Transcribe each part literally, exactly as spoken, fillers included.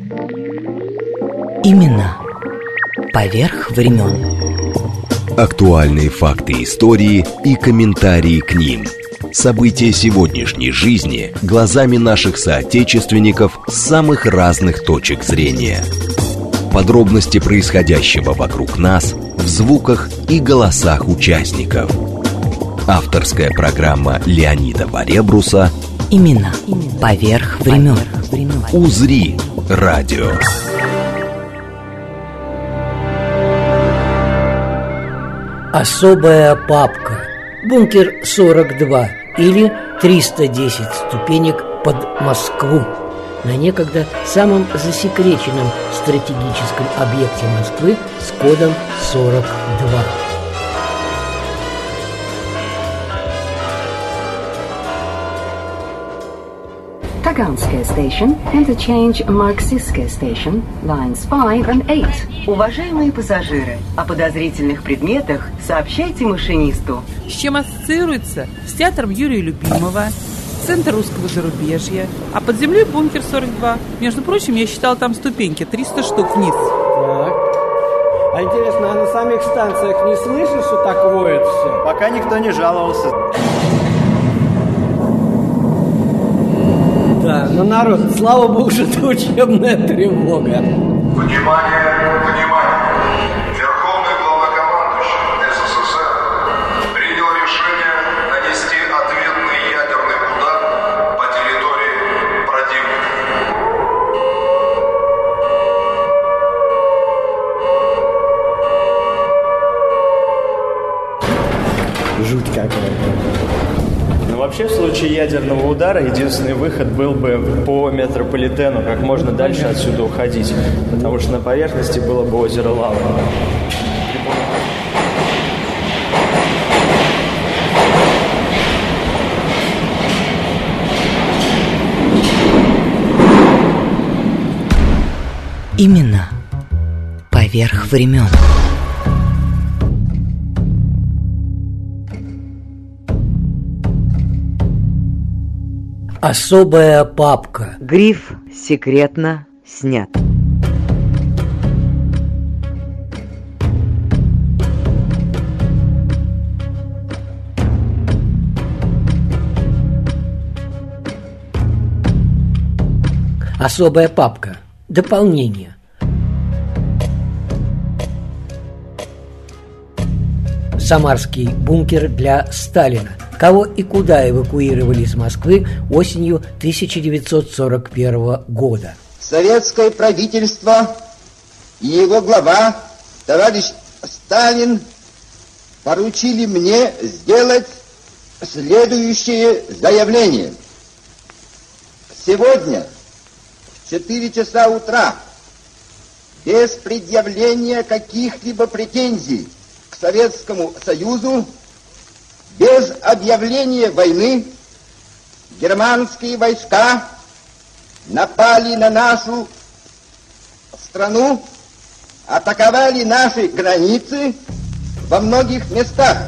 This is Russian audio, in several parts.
Имена поверх времен. Актуальные факты истории и комментарии к ним. События сегодняшней жизни глазами наших соотечественников с самых разных точек зрения. Подробности происходящего вокруг нас в звуках и голосах участников. Авторская программа Леонида Баребруса Имена поверх времен. УЗРИ радио. Особая папка. Бункер сорок два или триста десять ступенек под Москву. На некогда самом засекреченном стратегическом объекте Москвы с кодом сорок два. Таганская station, interchange Marksistская station, lines five and eight. Уважаемые пассажиры, о подозрительных предметах сообщайте машинисту. С чем ассоциируется? С театром Юрия Любимого, центр русского зарубежья. А под землей бункер сорок два. Между прочим, я считала там ступеньки, триста штук вниз. Так. А интересно, а на самих станциях не слышишь, что так воет все? Пока никто не жаловался. Да, но народ, слава богу, что это учебная тревога. Внимание, внимание! Верховный главнокомандующий СССР принял решение нанести ответный ядерный удар по территории противника. Жуть какая-то. Вообще, в случае ядерного удара единственный выход был бы по метрополитену, как можно дальше отсюда уходить, потому что на поверхности было бы озеро лавы. Имена поверх времен. Особая папка. Гриф «Секретно» снят. Особая папка. Дополнение. Самарский бункер для Сталина. Кого и куда эвакуировали из Москвы осенью тысяча девятьсот сорок первого года. Советское правительство и его глава, товарищ Сталин, поручили мне сделать следующее заявление. Сегодня в четыре часа утра без предъявления каких-либо претензий к Советскому Союзу, без объявления войны, германские войска напали на нашу страну, атаковали наши границы во многих местах.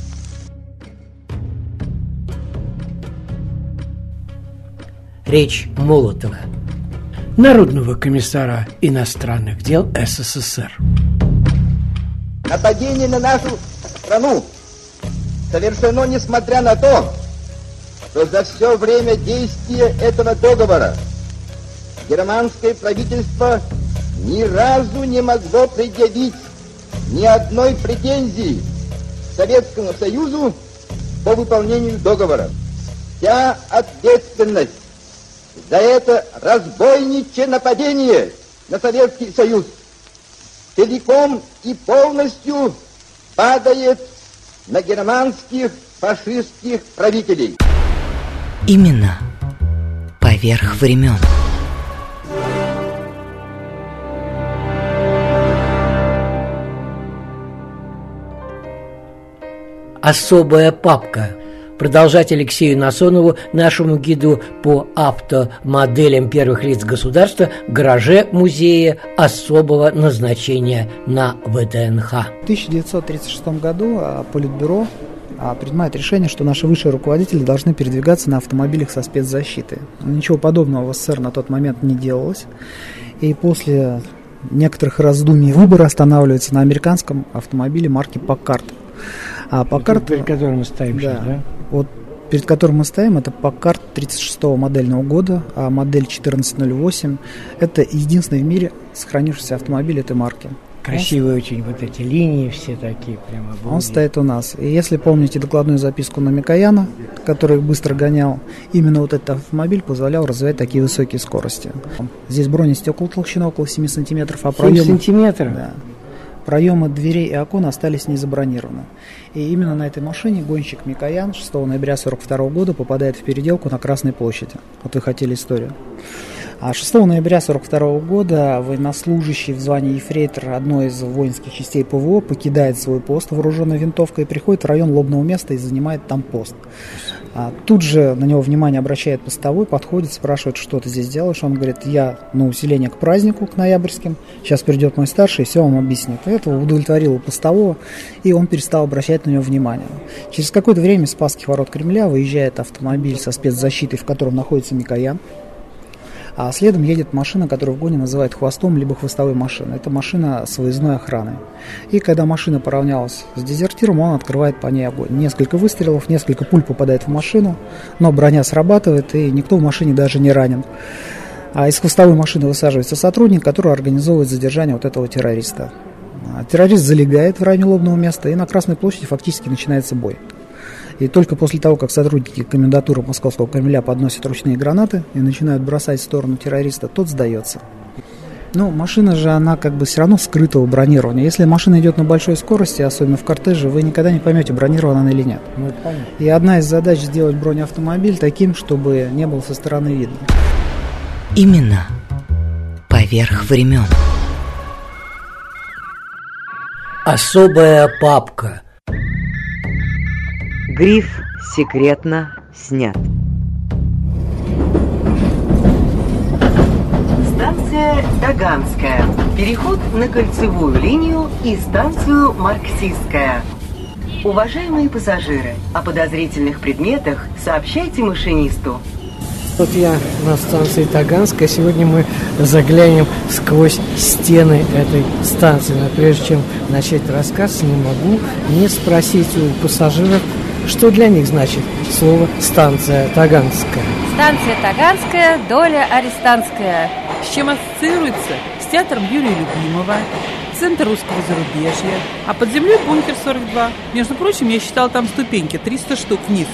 Речь Молотова, Народного комиссара иностранных дел СССР. Нападение на нашу страну совершено несмотря на то, что за все время действия этого договора германское правительство ни разу не могло предъявить ни одной претензии Советскому Союзу по выполнению договора. Вся ответственность за это разбойничье нападение на Советский Союз целиком и полностью падает на германских фашистских правителей. Имена поверх времен. Особая папка. Продолжать Алексею Насонову, нашему гиду по автомоделям первых лиц государства, в гараже музея особого назначения на ВДНХ. В тысяча девятьсот тридцать шестом году Политбюро принимает решение, что наши высшие руководители должны передвигаться на автомобилях со спецзащитой. Ничего подобного в СССР на тот момент не делалось. И после некоторых раздумий выбора останавливается на американском автомобиле марки Packard. А Packard, перед которым мы стоим да, сейчас, да? Вот перед которым мы стоим, это Packard тридцать шестого модельного года, а модель четырнадцать ноль восемь – это единственный в мире сохранившийся автомобиль этой марки. Красивые очень вот эти линии все такие прямо. Он обалдеть. Стоит у нас. И если помните докладную записку на Микояна, который быстро гонял, именно вот этот автомобиль позволял развивать такие высокие скорости. Здесь бронестекла толщиной около семь сантиметров, а проемы, семь сантиметров? Да, проемы дверей и окон остались не забронированы. И именно на этой машине гонщик Микоян шестого ноября сорок второго года попадает в переделку на Красной площади. Вот вы хотели историю. А шестого ноября сорок второго года военнослужащий в звании ефрейтор одной из воинских частей ПВО покидает свой пост, вооруженной винтовкой, и приходит в район лобного места и занимает там пост. А тут же на него внимание обращает постовой, подходит, спрашивает, что ты здесь делаешь. Он говорит, я на усиление к празднику, к ноябрьским, сейчас придет мой старший и все вам объяснит. Этого удовлетворило постового, и он перестал обращать на него внимание. Через какое-то время из Спасских ворот Кремля выезжает автомобиль со спецзащитой, в котором находится Микоян. А следом едет машина, которую в гоне называют хвостом, либо хвостовой машиной. Это машина с выездной охраной. И когда машина поравнялась с дезертиром, он открывает по ней огонь. Несколько выстрелов, несколько пуль попадает в машину, но броня срабатывает, и никто в машине даже не ранен. А из хвостовой машины высаживается сотрудник, который организовывает задержание вот этого террориста. Террорист залегает в районе лобного места, и на Красной площади фактически начинается бой. И только после того, как сотрудники комендатуры Московского Кремля подносят ручные гранаты и начинают бросать в сторону террориста, тот сдается. Ну, машина же, она как бы все равно скрытого бронирования. Если машина идет на большой скорости, особенно в кортеже, вы никогда не поймете, бронирована она или нет. Ну, это понятно. И одна из задач сделать бронеавтомобиль таким, чтобы не было со стороны видно. Именно поверх времен. Особая папка. Гриф секретно снят. Станция Таганская. Переход на кольцевую линию и станцию Марксистская. Уважаемые пассажиры, о подозрительных предметах сообщайте машинисту. Вот я на станции Таганская. Сегодня мы заглянем сквозь стены этой станции. Но прежде чем начать рассказ, не могу не спросить у пассажиров, что для них значит слово «станция Таганская». Станция Таганская, доля арестантская. С чем ассоциируется? С театром Юрия Любимого, центр русского зарубежья, а под землей бункер сорок два. Между прочим, я считал там ступеньки, триста штук вниз.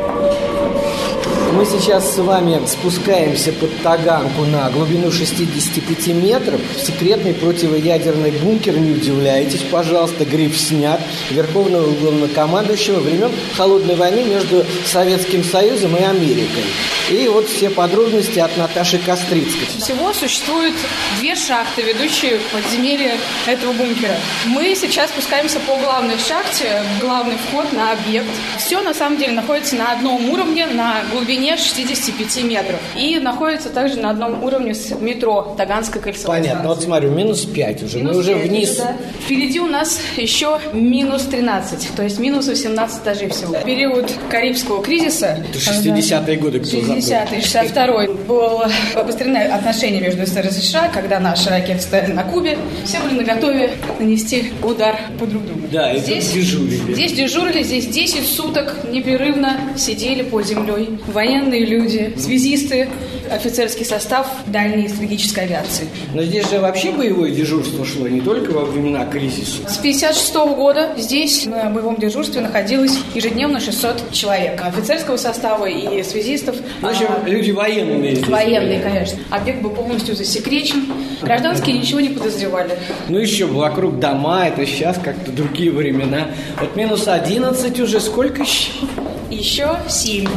Мы сейчас с вами спускаемся под Таганку на глубину шестьдесят пять метров в секретный противоядерный бункер. Не удивляйтесь, пожалуйста, гриф снят. Верховного главнокомандующего времен Холодной войны между Советским Союзом и Америкой. И вот все подробности от Наташи Кострицкой. Всего существует две шахты, ведущие в подземелье этого бункера. Мы сейчас спускаемся по главной шахте, главный вход на объект. Все на самом деле находится на одном уровне, на глубине шестьдесят пять метров. И находится также на одном уровне с метро Таганской кольцевой Понятно, станции. вот смотрю, минус пять уже, Минус мы уже пять, вниз. Да. Впереди у нас еще минус тринадцать, то есть минус восемнадцать этажей всего. В период Карибского кризиса, Это шестидесятые годы, кто забыл. шестидесятый шестьдесят второй было обострены отношения между СССР и США, когда наши ракеты стояли на Кубе. Все были наготове нанести удар по друг другу. Да, и здесь тут дежурили. Здесь дежурили, здесь десять суток непрерывно сидели под землей военные люди, связисты, офицерский состав дальней стратегической авиации. Но здесь же вообще боевое дежурство шло, не только во времена кризиса. С пятьдесят шестого года здесь на боевом дежурстве находилось ежедневно шестьсот человек. Офицерского состава и связистов. В общем, а, люди военные здесь. Военные, конечно. Объект был полностью засекречен. Гражданские ничего не подозревали. Ну еще вокруг дома, это сейчас как-то другие времена. Вот минус одиннадцать уже, сколько еще? Еще семь.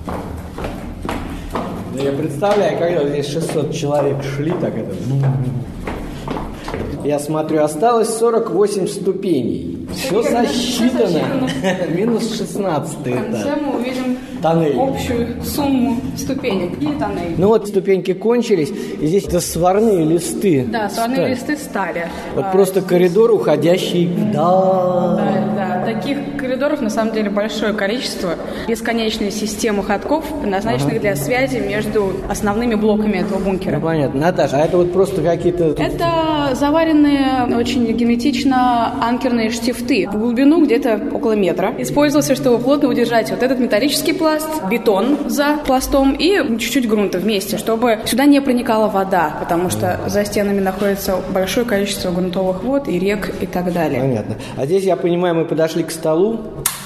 Да я представляю, когда здесь шестьсот человек шли, так это... Я смотрю, осталось сорок восемь ступеней. Все сосчитано. Минус шестнадцатый этаж. В конце мы увидим тоннель. Общую сумму ступенек и тоннель. Ну вот ступеньки кончились, и здесь это сварные листы. Да, сварные стали. листы стали. Вот а, просто здесь... коридор, уходящий вдаль. Да, да, таких коридоров на самом деле большое количество. Бесконечная система ходков, предназначенных ага. для связи между основными блоками этого бункера. Ну понятно. Наташа, а это вот просто какие-то... Это заваренные очень герметично анкерные штифты в глубину где-то около метра. Использовался, чтобы плотно удержать вот этот металлический пласт, бетон за пластом и чуть-чуть грунта вместе, чтобы сюда не проникала вода, потому что за стенами находится большое количество грунтовых вод и рек и так далее. Понятно. А здесь, я понимаю, мы подошли к столу.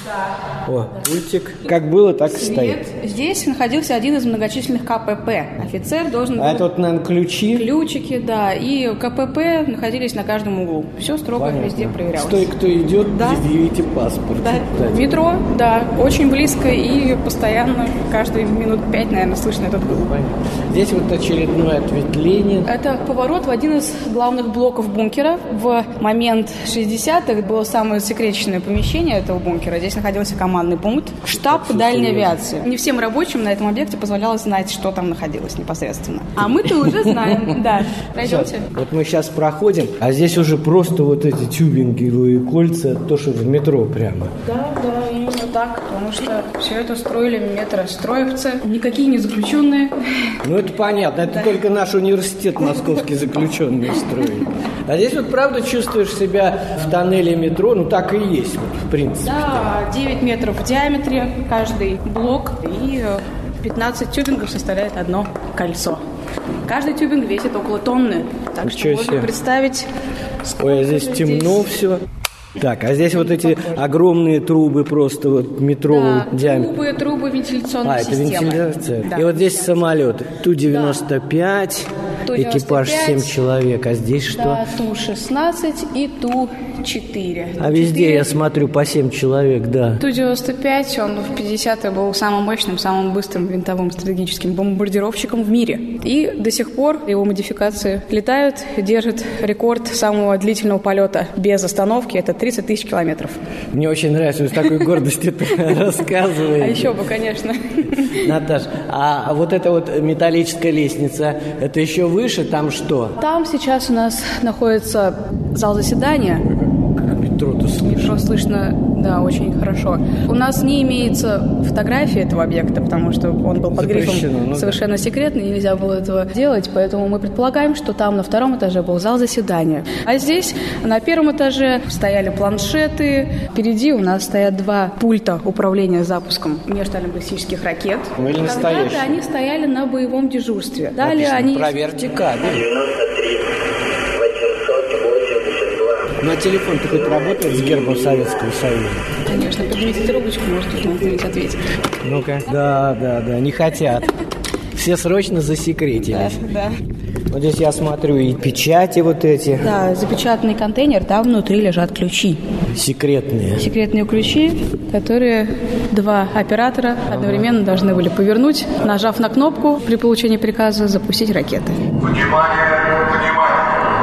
Да. О, пультик. Как было, так и Свет. стоит. Здесь находился один из многочисленных ка пэ пэ. Офицер должен был... А это вот, наверное, ключи? Ключики, да. И ка пэ пэ находились на каждом углу. Все строго Понятно. Везде проверялось. Стой, кто идет, да. предъявите паспорт. Да. Да. Метро, да. Очень близко и постоянно, каждые минут пять, наверное, слышно этот гул. Здесь вот очередное ответвление. Это поворот в один из главных блоков бункера. В момент шестидесятых было самое засекреченное помещение этого бункера. Здесь находился командный пункт, штаб дальней авиации. Не всем рабочим на этом объекте позволялось знать, что там находилось непосредственно. А мы-то уже знаем. Да. Пройдемте. Вот мы сейчас проходим, а здесь уже просто вот эти тюбинговые кольца, то, что в метро прямо. Да, да, именно так, потому что все это строили метростроевцы, никакие не заключенные. Ну, это понятно, это да. только наш университет московский заключенные строили. А здесь вот правда чувствуешь себя в тоннеле метро, ну так и есть, вот, в принципе. Да, девять метров в диаметре каждый блок и пятнадцать тюбингов составляет одно кольцо. Каждый тюбинг весит около тонны, так Ничего что себе. можно представить, сколько Ой, а здесь темно здесь... все. Так, а здесь вот эти огромные трубы просто вот метрового да, диаметра. трубы, трубы вентиляционной а, системы. это вентиляция. Да, и вот здесь самолеты. Ту девяносто пять, да. экипаж семь человек, а здесь что? Да, Ту шестнадцать и Ту четыре. А везде я смотрю по семь человек, да. Ту девяносто пять, он в пятидесятые был самым мощным, самым быстрым винтовым стратегическим бомбардировщиком в мире. И до сих пор его модификации летают и держат рекорд самого длительного полета без остановки. Это тридцать тысяч километров. Мне очень нравится, вы с такой гордостью рассказываете. А еще бы, конечно. Наташ, а вот эта вот металлическая лестница, это еще выше, там что? Там сейчас у нас находится зал заседания. Метро-то слышно. Метро слышно, да, очень хорошо. У нас не имеется фотографии этого объекта, потому что он был под грифом ну, совершенно да. секретный, и нельзя было этого делать, поэтому мы предполагаем, что там на втором этаже был зал заседания. А здесь на первом этаже стояли планшеты, впереди у нас стоят два пульта управления запуском межстально-баллистических ракет. Ну, или настоящие. Когда-то они стояли на боевом дежурстве. Далее Написано, они... проверьте кабель. Ну, а телефон-то хоть работает с гербом Советского Союза? Конечно, поднимите трубочку, может, кто-нибудь ответит. Ну-ка. Да, да, да, не хотят. Все срочно засекретились. Да, да. Вот здесь я смотрю и печати вот эти. Да, запечатанный контейнер, там внутри лежат ключи. Секретные. Секретные ключи, которые два оператора одновременно должны были повернуть, нажав на кнопку при получении приказа запустить ракеты. Внимание, внимание!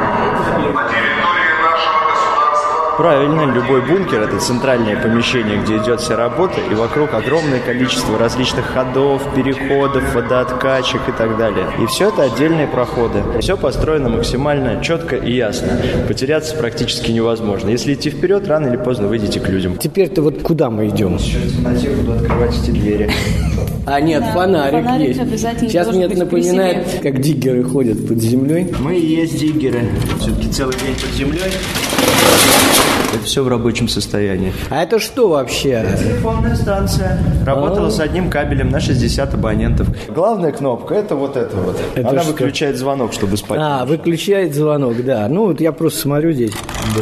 Правильно, любой бункер – это центральное помещение, где идет вся работа, и вокруг огромное количество различных ходов, переходов, водооткачек и так далее. И все это отдельные проходы. Все построено максимально четко и ясно. Потеряться практически невозможно. Если идти вперед, рано или поздно выйдете к людям. Теперь-то вот куда мы идем? Сейчас в темноте буду открывать эти двери. А нет, да, фонарик, фонарик есть. Сейчас мне это напоминает, как диггеры ходят под землей. Мы и есть диггеры. Все-таки целый день под землей. Это все в рабочем состоянии. А это что вообще? Это телефонная станция. Работала А-а-а. с одним кабелем на шестьдесят абонентов. Главная кнопка – это вот эта вот. Это Она что? выключает звонок, чтобы спать. А, выключает звонок, да. Ну, вот я просто смотрю здесь. Да.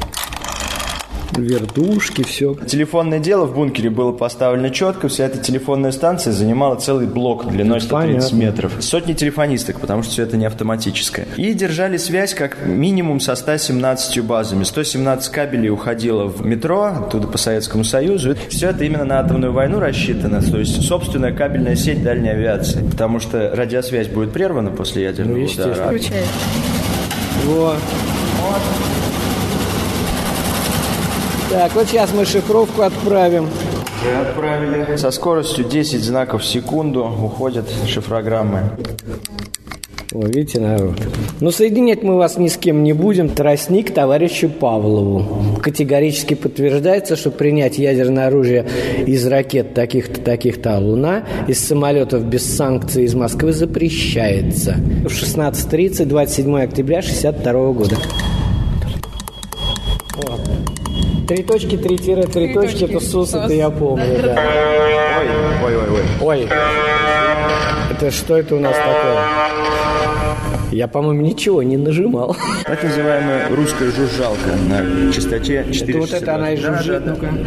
Вертушки, все. Телефонное дело в бункере было поставлено четко. Вся эта телефонная станция занимала целый блок длиной сто тридцать метров. Сотни телефонисток, потому что все это не автоматическое. И держали связь как минимум со ста семнадцатью базами. сто семнадцать кабелей уходило в метро, оттуда по Советскому Союзу. Все это именно на атомную войну рассчитано. То есть собственная кабельная сеть дальней авиации. Потому что радиосвязь будет прервана после ядерного ну, удара. Включай. Во. Так, вот сейчас мы шифровку отправим. Уже отправили. Со скоростью десять знаков в секунду уходят шифрограммы. О, видите, народ. Но соединять мы вас ни с кем не будем. Тростник товарищу Павлову. Категорически подтверждается, что принять ядерное оружие из ракет таких-то, таких-то Луна, из самолетов без санкций из Москвы запрещается. В шестнадцать тридцать, двадцать седьмого октября шестьдесят второго года. О. Три точки, три тире, три точки, это СУС, это я помню, да. Ой, ой, ой, ой. Ой. Это что это у нас такое? Я, по-моему, ничего не нажимал. Так называемая русская жужжалка на частоте четыреста. Это вот это она и жужжит, да, ну-ка.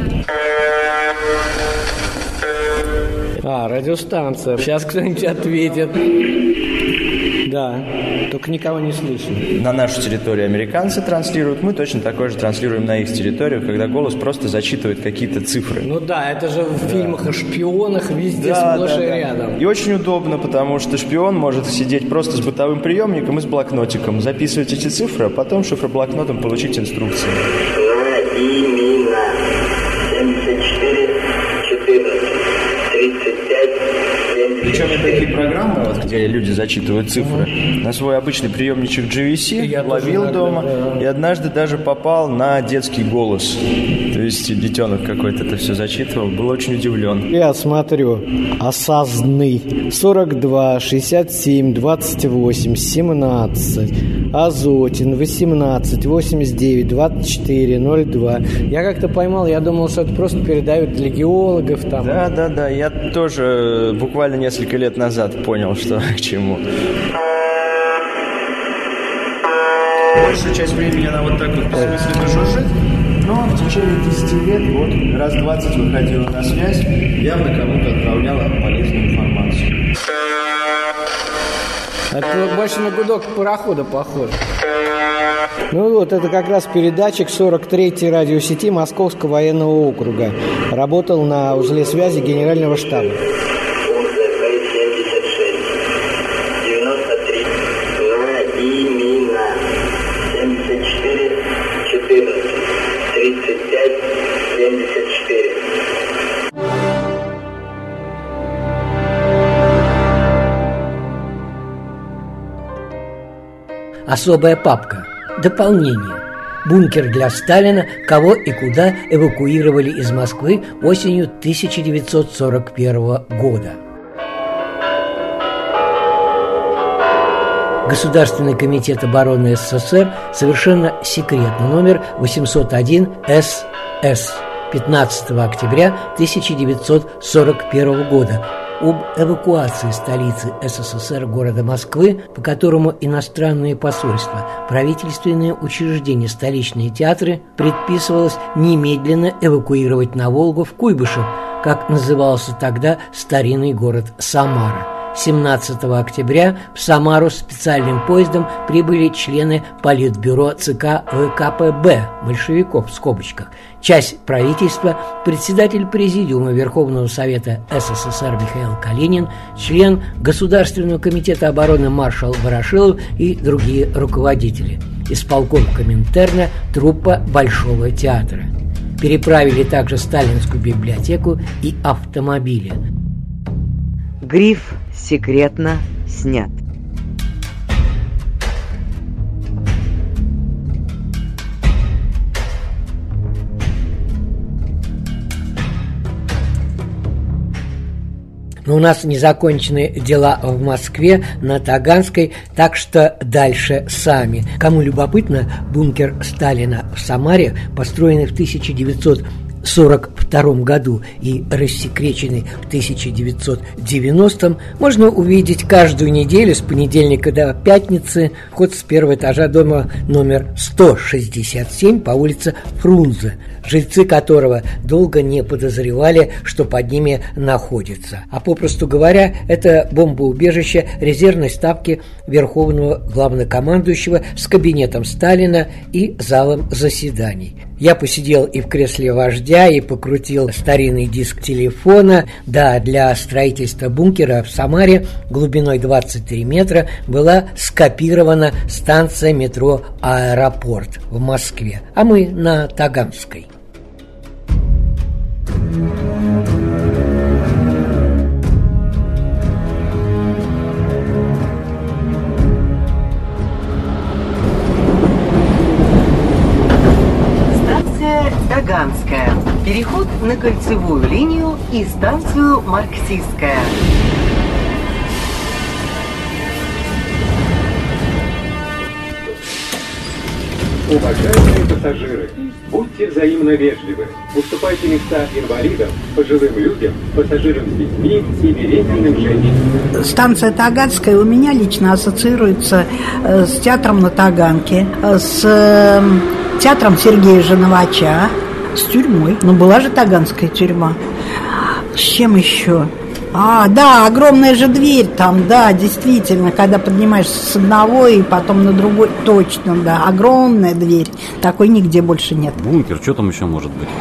А, радиостанция. Сейчас кто-нибудь ответит. Да, только никого не слышно. На нашу территорию американцы транслируют, мы точно такое же транслируем на их территорию, когда голос просто зачитывает какие-то цифры. Ну да, это же в да. фильмах о шпионах везде да, сплошь да, и да. рядом. И очень удобно, потому что шпион может сидеть просто с бытовым приемником и с блокнотиком, записывать эти цифры, а потом шифроблокнотом получить инструкции. Причем и такие программы, вот, где люди зачитывают цифры, uh-huh. на свой обычный приемничек джи ви си я ловил дома, да. И однажды даже попал на детский голос. То есть детенок какой-то это все зачитывал, был очень удивлен. Я смотрю, осознный, сорок два, шестьдесят семь, двадцать восемь, семнадцать, Азотин, восемнадцать, восемьдесят девять, двадцать четыре, ноль два. Я как-то поймал, я думал, что это просто передают для геологов там. Да, да, да, я тоже буквально несколько лет назад понял, что к чему. Большую часть времени она вот так вот бессмысленно жужжит, но в течение десяти лет вот раз двадцать выходила на связь, явно кому-то отправляла полезную информацию. Это вот больше на гудок парохода похоже. Ну вот, это как раз передатчик сорок третьей радиосети Московского военного округа. Работал на узле связи генерального штаба. Особая папка. Дополнение. Бункер для Сталина. Кого и куда эвакуировали из Москвы осенью тысяча девятьсот сорок первого года. Государственный комитет обороны СССР, совершенно секретно, номер восемьсот один эс эс, пятнадцатого октября тысяча девятьсот сорок первого года, об эвакуации столицы СССР города Москвы, по которому иностранные посольства, правительственные учреждения, столичные театры предписывалось немедленно эвакуировать на Волгу в Куйбышев, как назывался тогда старинный город Самара. семнадцатого октября в Самару специальным поездом прибыли члены Политбюро ЦК ВКПБ, большевиков в скобочках, часть правительства, председатель Президиума Верховного Совета СССР Михаил Калинин, член Государственного комитета обороны маршал Ворошилов и другие руководители, исполком Коминтерна, труппа Большого театра. Переправили также Сталинскую библиотеку и автомобили. Гриф «Секретно» снят. Но у нас не закончены дела в Москве, на Таганской, так что дальше сами. Кому любопытно, бункер Сталина в Самаре, построенный в тысяча девятьсот сорок втором году и рассекреченный в тысяча девятьсот девяностом, можно увидеть каждую неделю с понедельника до пятницы. Вход с первого этажа дома номер сто шестьдесят семь по улице Фрунзе, жильцы которого долго не подозревали, что под ними находится. А попросту говоря, это бомбоубежище резервной ставки Верховного Главнокомандующего с кабинетом Сталина и залом заседаний. Я посидел и в кресле вождя, и покрутил старинный диск телефона. Да, для строительства бункера в Самаре глубиной двадцать три метра была скопирована станция метро «Аэропорт» в Москве, а мы на Таганской. Таганская. Переход на кольцевую линию и станцию Марксистская. Уважаемые пассажиры, будьте взаимно вежливы. Уступайте места инвалидам, пожилым людям, пассажирам с детьми и беременным женщинам. Станция Таганская у меня лично ассоциируется с театром на Таганке, с театром Сергея Жановача, с тюрьмой. Ну, была же Таганская тюрьма. С чем еще? А, да, огромная же дверь там, да, действительно, когда поднимаешься с одного и потом на другой, точно, да, огромная дверь, такой нигде больше нет. Бункер, что там еще может быть?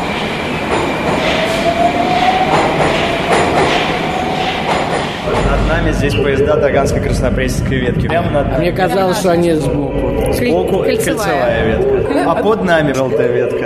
Над нами здесь поезда Таганской-Краснопресненской ветки. Прямо над... А мне казалось, что они сбоку. Сбоку кольцевая, кольцевая ветка, а под нами желтая ветка.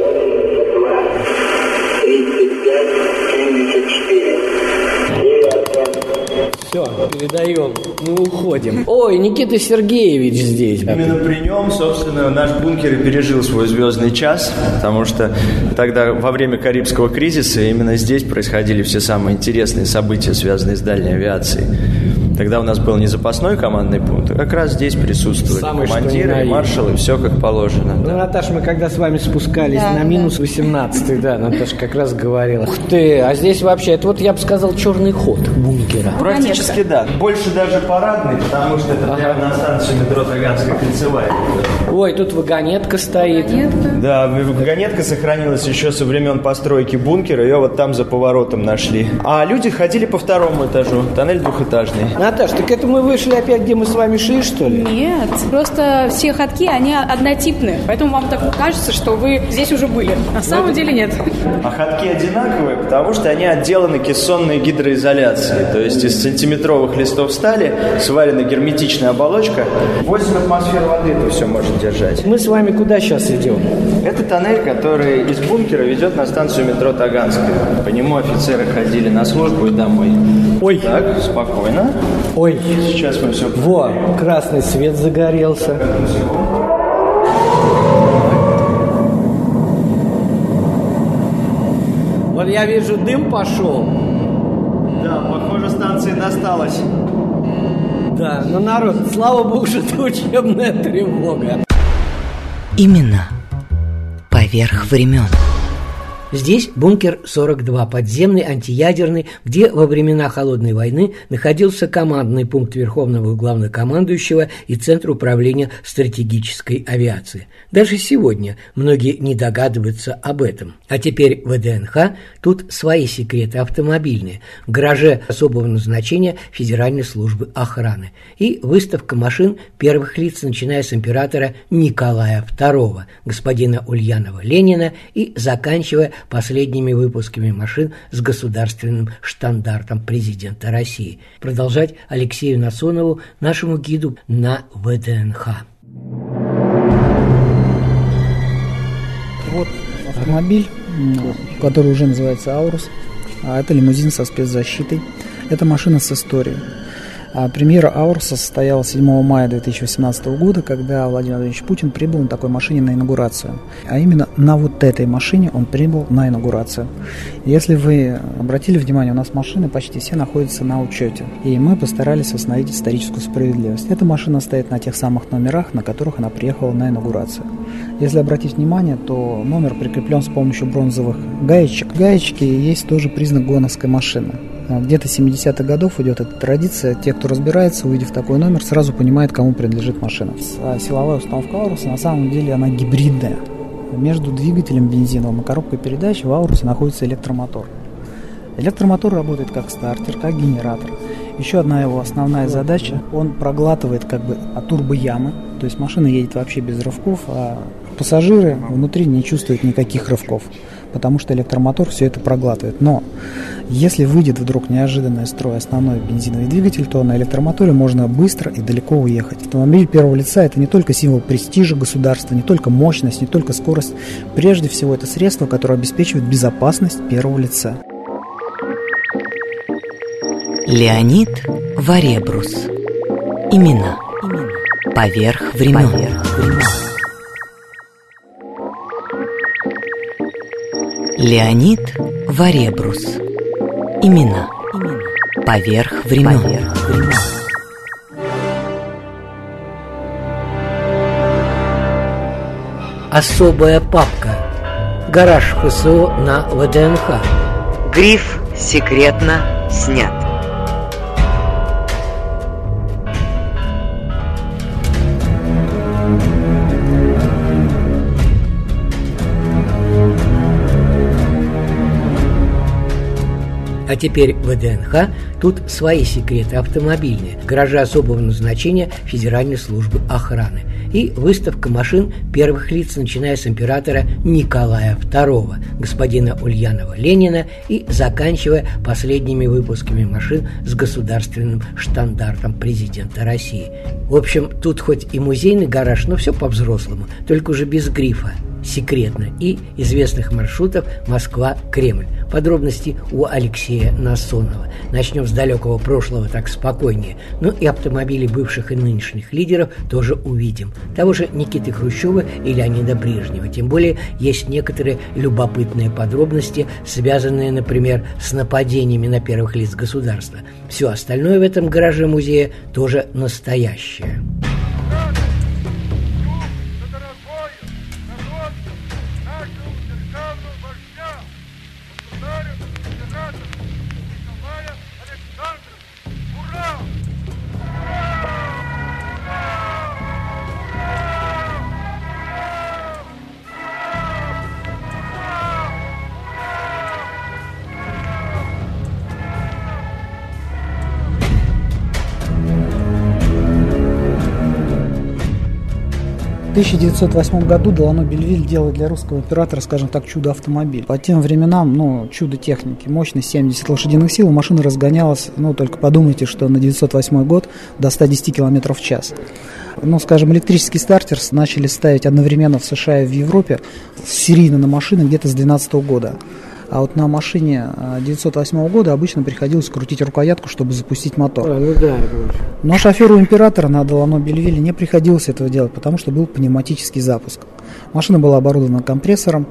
Все, передаем, мы уходим. Ой, Никита Сергеевич здесь. Именно при нем, собственно, наш бункер и пережил свой звездный час, потому что тогда, во время Карибского кризиса, именно здесь происходили все самые интересные события, связанные с дальней авиацией. Тогда у нас был не запасной командный пункт, а как раз здесь присутствовали Самый командиры, маршалы, все как положено. Ну, да. Наташа, мы когда с вами спускались да, на минус восемнадцатый, да, Наташа как раз говорила. Ух ты, а здесь вообще, это вот я бы сказал, черный ход бункера. Практически да. Больше даже парадный, потому что это ага. прямо на станции метро Таганская кольцевая. Ой, тут вагонетка стоит. Вагонетка. Да, вагонетка сохранилась еще со времен постройки бункера, ее вот там за поворотом нашли. А люди ходили по второму этажу, тоннель двухэтажный. Наташ, так это мы вышли опять, где мы с вами шли, что ли? Нет, просто все ходки, они однотипные, поэтому вам так кажется, что вы здесь уже были. На самом это... деле нет. А ходки одинаковые, потому что они отделаны кессонной гидроизоляцией, то есть из сантиметровых листов стали сварена герметичная оболочка. восемь атмосфер воды это все может держать. Мы с вами куда сейчас идем? Это тоннель, который из бункера ведет на станцию метро Таганская. По нему офицеры ходили на службу и домой. Ой. Так, спокойно. Ой. Сейчас мы все... Во, красный свет загорелся. Вот я вижу, дым пошел. Да, похоже, станция досталась. Да, но народ, слава богу, что это учебная тревога. Именно поверх времен. Здесь бункер сорок два, подземный, антиядерный, где во времена Холодной войны находился командный пункт Верховного Главнокомандующего и Центр управления стратегической авиации. Даже сегодня многие не догадываются об этом. А теперь вэ дэ эн ха, тут свои секреты автомобильные, в гараже особого назначения Федеральной службы охраны. И выставка машин первых лиц, начиная с императора Николая второго, господина Ульянова Ленина, и заканчивая последними выпусками машин с государственным штандартом президента России. Продолжать Алексею Насонову, нашему гиду на вэ дэ эн ха. Вот автомобиль, который уже называется «Аурус», а это лимузин со спецзащитой. Это машина с историей. А премьера «Ауруса» состоялась седьмого мая две тысячи восемнадцатого года, когда Владимир Владимирович Путин прибыл на такой машине на инаугурацию. А именно на вот этой машине он прибыл на инаугурацию. Если вы обратили внимание, у нас машины почти все находятся на учете. И мы постарались восстановить историческую справедливость. Эта машина стоит на тех самых номерах, на которых она приехала на инаугурацию. Если обратить внимание, то номер прикреплен с помощью бронзовых гаечек. Гаечки есть тоже признак гоновской машины. Где-то с семидесятых годов идет эта традиция. Те, кто разбирается, увидев такой номер, сразу понимает, кому принадлежит машина. Силовая установка «Ауруса» на самом деле она гибридная. Между двигателем бензиновым и коробкой передач в «Аурусе» находится электромотор. Электромотор работает как стартер, как генератор. Еще одна его основная задача – он проглатывает как бы турбоямы. То есть машина едет вообще без рывков, а пассажиры внутри не чувствуют никаких рывков, потому что электромотор все это проглатывает. Но если выйдет вдруг неожиданно из строя основной бензиновый двигатель, то на электромоторе можно быстро и далеко уехать. Автомобиль первого лица – это не только символ престижа государства, не только мощность, не только скорость. Прежде всего, это средство, которое обеспечивает безопасность первого лица. Леонид Варебрус. Имена. Поверх времен. Поверх времен. Леонид Варебрус. Имена. Поверх времен. Поверх времен. Особая папка. Гараж ФСО на ВДНХ. Гриф «Секретно» снят. А теперь ВДНХ, тут свои секреты автомобильные, гаражи особого назначения Федеральной службы охраны и выставка машин первых лиц, начиная с императора Николая второго, господина Ульянова Ленина, и заканчивая последними выпусками машин с государственным штандартом президента России. В общем, тут хоть и музейный гараж, но все по-взрослому, только уже без грифа. Секретно и известных маршрутов Москва-Кремль. Подробности у Алексея Насонова. Начнем с далекого прошлого, так спокойнее. Ну и автомобили бывших и нынешних лидеров тоже увидим. Того же Никиты Хрущева и Леонида Брежнева. Тем более есть некоторые любопытные подробности, связанные, например, с нападениями на первых лиц государства. Все остальное в этом гараже музея тоже настоящее. В тысяча девятьсот восьмом году Делано Бельвиль делает для русского императора, скажем так, чудо-автомобиль. По тем временам, ну, чудо техники, мощность семьдесят лошадиных сил, машина разгонялась, ну, только подумайте, что на девятьсот восьмой год до ста десяти километров в час. Ну, скажем, электрический стартер начали ставить одновременно в США и в Европе серийно на машины где-то с две тысячи двенадцатого года. А вот на машине девятьсот восьмого года обычно приходилось крутить рукоятку, чтобы запустить мотор. А, ну да, Но шоферу императора на Делано Бельвиле не приходилось этого делать, потому что был пневматический запуск. Машина была оборудована компрессором.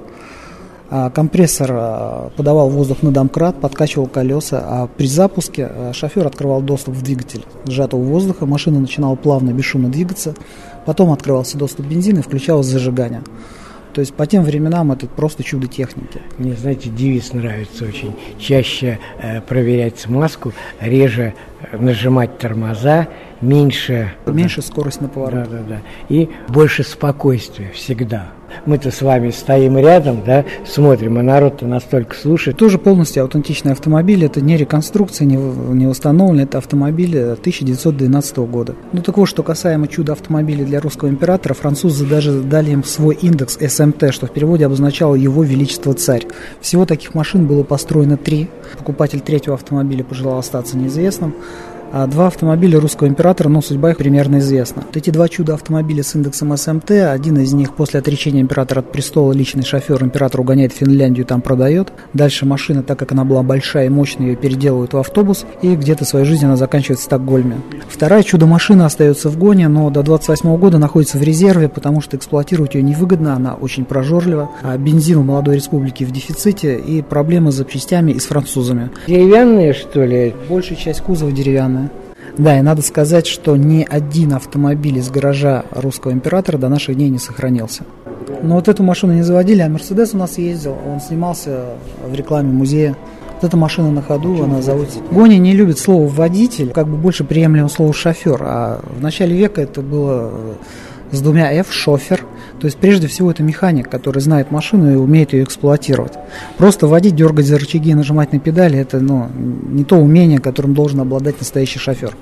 А компрессор подавал воздух на домкрат, подкачивал колеса, а при запуске шофер открывал доступ в двигатель сжатого воздуха, машина начинала плавно, бесшумно двигаться, потом открывался доступ бензина и включалось зажигание. То есть по тем временам это просто чудо техники. Мне, знаете, девиз нравится очень. Чаще э, проверять смазку, реже нажимать тормоза, меньше... Меньше скорость на поворот. Да, да, да. И больше спокойствия всегда. Мы-то с вами стоим рядом, да, смотрим, а народ-то настолько слушает. Тоже полностью аутентичный автомобиль. Это не реконструкция, не, не установлен. Это автомобиль тысяча девятьсот двенадцатого года. Ну так вот, что касаемо чуда автомобиля для русского императора, французы даже дали им свой индекс эс эм тэ, что в переводе обозначало «Его Величество Царь». Всего таких машин было построено три. Покупатель третьего автомобиля пожелал остаться неизвестным. А два автомобиля русского императора, но судьба их примерно известна. Вот эти два чудо-автомобиля с индексом эс эм тэ, один из них после отречения императора от престола личный шофер императора угоняет в Финляндию, там продает. Дальше машина, так как она была большая и мощная, ее переделывают в автобус, и где-то свою жизнь она заканчивает в Стокгольме. Вторая чудо-машина остается в гоне, но до двадцать восьмого года находится в резерве, потому что эксплуатировать ее невыгодно, она очень прожорлива. А бензин в молодой республике в дефиците и проблемы с запчастями и с французами. Деревянные, что ли? Большая часть кузова деревянная. Да, и надо сказать, что ни один автомобиль из гаража русского императора до наших дней не сохранился. Но вот эту машину не заводили, а Мерседес у нас ездил, он снимался в рекламе музея. Вот эта машина на ходу, она заводится. Гони не любит слово «водитель», как бы больше приемлемо слово «шофер», а в начале века это было с двумя «ф» – «шофер». То есть, прежде всего, это механик, который знает машину и умеет ее эксплуатировать. Просто водить, дергать за рычаги и нажимать на педали – это ну, не то умение, которым должен обладать настоящий шофер.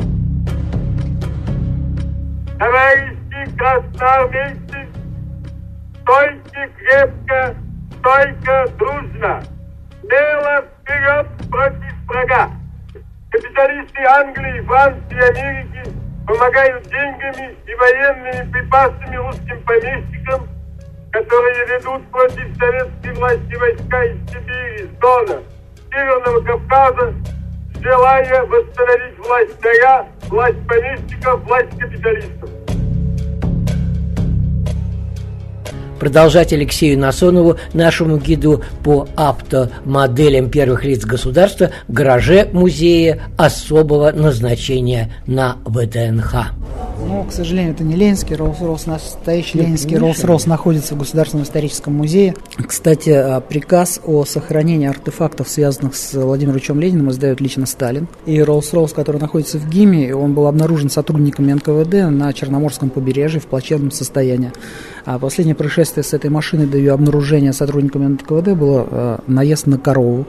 Товарищи красноармейцы, стойте крепко, стойко, дружно. Смело вперед против врага. Капиталисты Англии, Франции, Америки помогают деньгами и военными припасами русским помещикам, которые ведут против советской власти войска из Сибири, с Дона, Северного Кавказа, желая восстановить власть царя, власть помещиков, власть капиталистов. продолжать Алексею Насонову, нашему гиду по автомоделям первых лиц государства, в гараже музея особого назначения на ВДНХ. Ну, к сожалению, это не ленинский Роллс-Ройс, настоящий ленинский Роллс-Ройс находится в Государственном историческом музее. Кстати, приказ о сохранении артефактов, связанных с Владимиром Ильичем Лениным, издает лично Сталин. И Роллс-Ройс, который находится в ГИМе, он был обнаружен сотрудниками эн ка вэ дэ на Черноморском побережье в плачевном состоянии. А последнее происшествие с этой машиной до ее обнаружения сотрудниками эн ка вэ дэ было э, наезд на корову.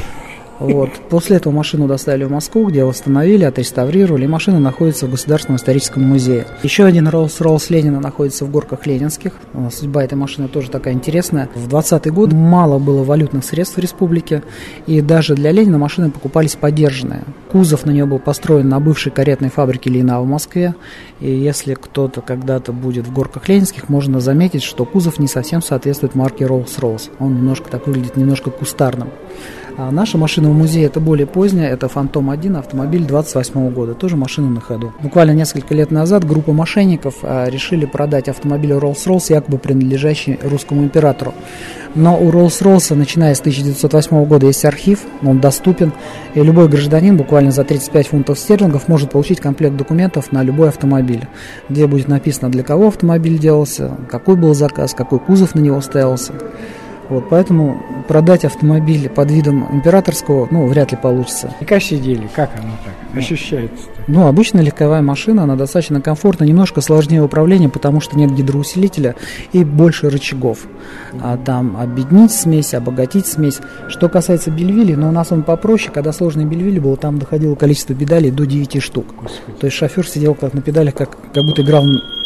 Вот. После этого машину доставили в Москву, где восстановили, отреставрировали, и машина находится в Государственном историческом музее. Еще один Роллс-Ройс Ленина находится в Горках Ленинских. Судьба этой машины тоже такая интересная. В двадцатый год мало было валютных средств в республике, и даже для Ленина машины покупались подержанные. Кузов на нее был построен на бывшей каретной фабрике Лейна в Москве, и если кто-то когда-то будет в Горках Ленинских, можно заметить, что кузов не совсем соответствует марке Роллс-Ройс. Он немножко так выглядит, немножко кустарным. А наша машина в музее это более поздняя, это Фантом один, автомобиль двадцать восьмого года, тоже машина на ходу. Буквально несколько лет назад группа мошенников а, решили продать автомобиль Роллс-Ройс, якобы принадлежащий русскому императору. Но у Роллс-Ройса, начиная с тысяча девятьсот восьмого года, есть архив, он доступен, и любой гражданин буквально за тридцать пять фунтов стерлингов может получить комплект документов на любой автомобиль, где будет написано, для кого автомобиль делался, какой был заказ, какой кузов на него ставился. Вот, поэтому продать автомобиль под видом императорского, ну, вряд ли получится. И как сидели, как оно так ощущается? Ну, обычно легковая машина, она достаточно комфортна, немножко сложнее управления, потому что нет гидроусилителя и больше рычагов. А там объединить смесь, обогатить смесь. Что касается бельвилей, ну, у нас он попроще, когда сложный бельвиль был, там доходило количество педалей до девяти штук. Господи. То есть шофер сидел как на педалях, как, как будто играл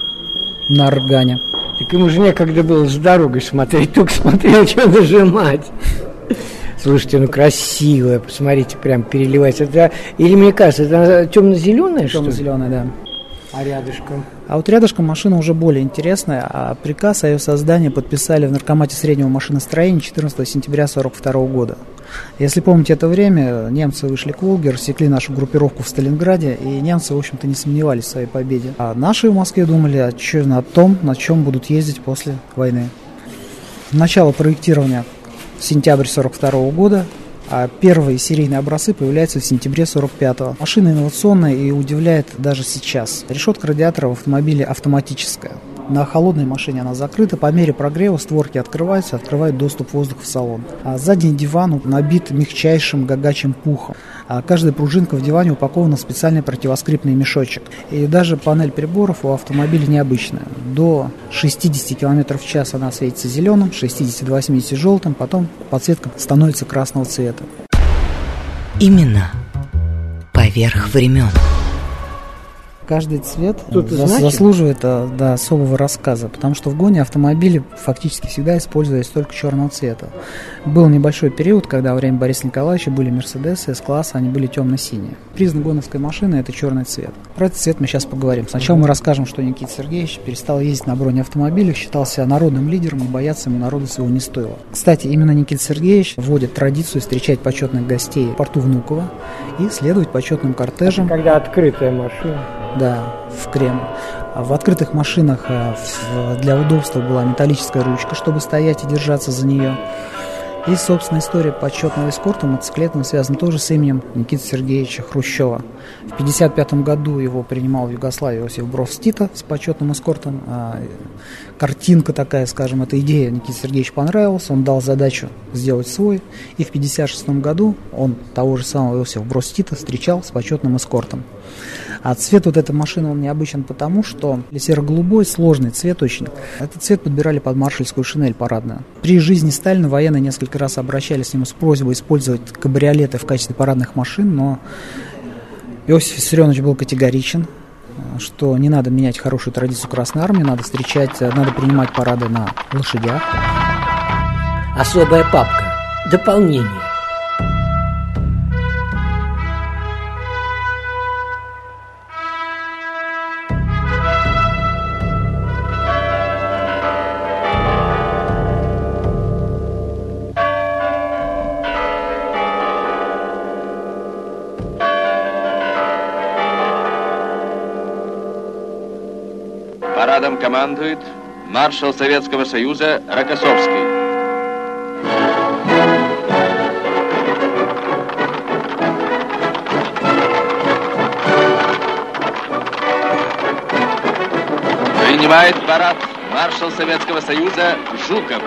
на органе. Так ему же некогда было с дорогой смотреть, только смотрел, что нажимать. Слушайте, ну красивая, посмотрите, прям переливается. Это, или мне кажется, это темно-зеленая, что ли? Темно-зеленая, да. А рядышком? А вот рядышком машина уже более интересная, а приказ о ее создании подписали в Наркомате среднего машиностроения четырнадцатого сентября сорок второго года. Если помните это время, немцы вышли к Волге, рассекли нашу группировку в Сталинграде, и немцы, в общем-то, не сомневались в своей победе. А наши в Москве думали о, чем, о том, на чем будут ездить после войны. Начало проектирования сентябрь сорок второго года, а первые серийные образцы появляются в сентябре сорок пятого. Машина инновационная и удивляет даже сейчас. Решетка радиатора в автомобиле автоматическая. На холодной машине она закрыта, по мере прогрева створки открываются, открывают доступ воздуха в салон. А задний диван набит мягчайшим гагачим пухом. А каждая пружинка в диване упакована в специальный противоскрипный мешочек. И даже панель приборов у автомобиля необычная. До шестидесяти километров в час она светится зеленым, шестидесяти до восьмидесяти желтым, потом подсветка становится красного цвета. Имена поверх времен. Каждый цвет зас- заслуживает да, особого рассказа, потому что в гоне автомобили фактически всегда использовались только черного цвета. Был небольшой период, когда во время Бориса Николаевича были Мерседесы С-класса, они были темно-синие. Признак гоновской машины – это черный цвет. Про этот цвет мы сейчас поговорим. Сначала мы расскажем, что Никита Сергеевич перестал ездить на бронеавтомобилях, считался народным лидером, и бояться ему народу своего не стоило. Кстати, именно Никита Сергеевич вводит традицию встречать почетных гостей в порту Внуково и следовать почетным кортежам. Когда открытая машина. Да, в Кремль. В открытых машинах для удобства была металлическая ручка, чтобы стоять и держаться за нее. И, собственно, история почетного эскорта мотоциклетом связана тоже с именем Никиты Сергеевича Хрущева. В тысяча девятьсот пятьдесят пятом году его принимал в Югославии Иосиф Брос Тита с почетным эскортом. Картинка такая, скажем, эта идея Никите Сергеевичу понравилась, он дал задачу сделать свой. И в тысяча девятьсот пятьдесят шестом году он того же самого Иосифа Брос Тита встречал с почетным эскортом. А цвет вот этой машины, он необычен потому, что серо-голубой, сложный цвет очень. Этот цвет подбирали под маршальскую шинель парадную. При жизни Сталина военные несколько раз обращались к нему с просьбой использовать кабриолеты в качестве парадных машин, но Иосиф Виссарионович был категоричен, что не надо менять хорошую традицию Красной Армии, надо встречать, надо принимать парады на лошадях. Особая папка. Дополнение. Парадом командует маршал Советского Союза Рокоссовский. Принимает парад маршал Советского Союза Жуков.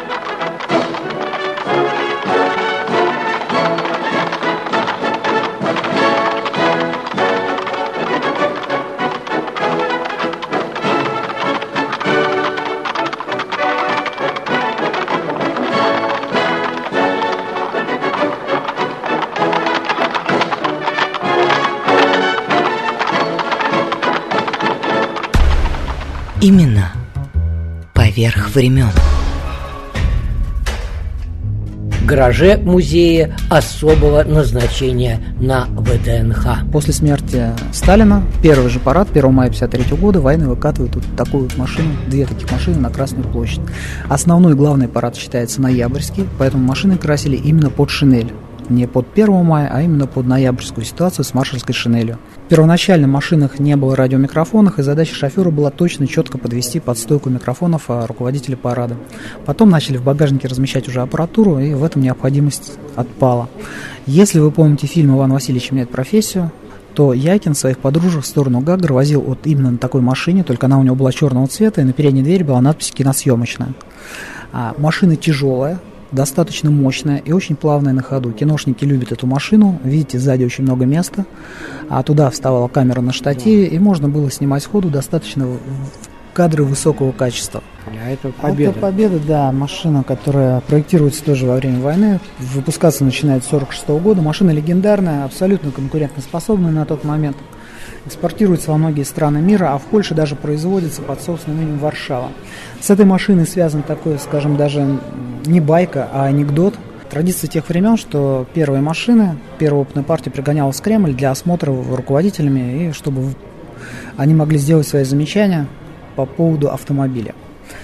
Именно поверх времен. В гараже музея особого назначения на ВДНХ. После смерти Сталина первый же парад первого мая тысяча девятьсот пятьдесят третьего года военные выкатывают вот такую вот машину, две таких машины на Красную площадь. Основной главный парад считается ноябрьский, поэтому машины красили именно под шинель. Не под первого мая, а именно под ноябрьскую ситуацию с маршальской шинелью. Первоначально в машинах не было радиомикрофонов, и задача шофера была точно, четко подвести под стойку микрофонов руководителя парада. Потом начали в багажнике размещать уже аппаратуру, и в этом необходимость отпала. Если вы помните фильм «Иван Васильевич меняет профессию», то Якин своих подружек в сторону Гагры возил вот именно на такой машине, только она у него была черного цвета, и на передней двери была надпись «Киносъемочная». А машина тяжелая, достаточно мощная и очень плавная на ходу. Киношники любят эту машину. Видите, сзади очень много места. А туда вставала камера на штативе, и можно было снимать сходу достаточно кадры высокого качества. А это Победа. Это Победа, да, машина, которая проектируется тоже во время войны. Выпускаться начинает с сорок шестого года. Машина легендарная, абсолютно конкурентоспособная на тот момент. Экспортируется во многие страны мира, а в Польше даже производится под собственным именем Варшава. С этой машиной связан такой, скажем, даже не байка, а анекдот. Традиция тех времен, что первые машины, первая опытная партия пригонялась в Кремль для осмотра руководителями, и чтобы они могли сделать свои замечания по поводу автомобиля.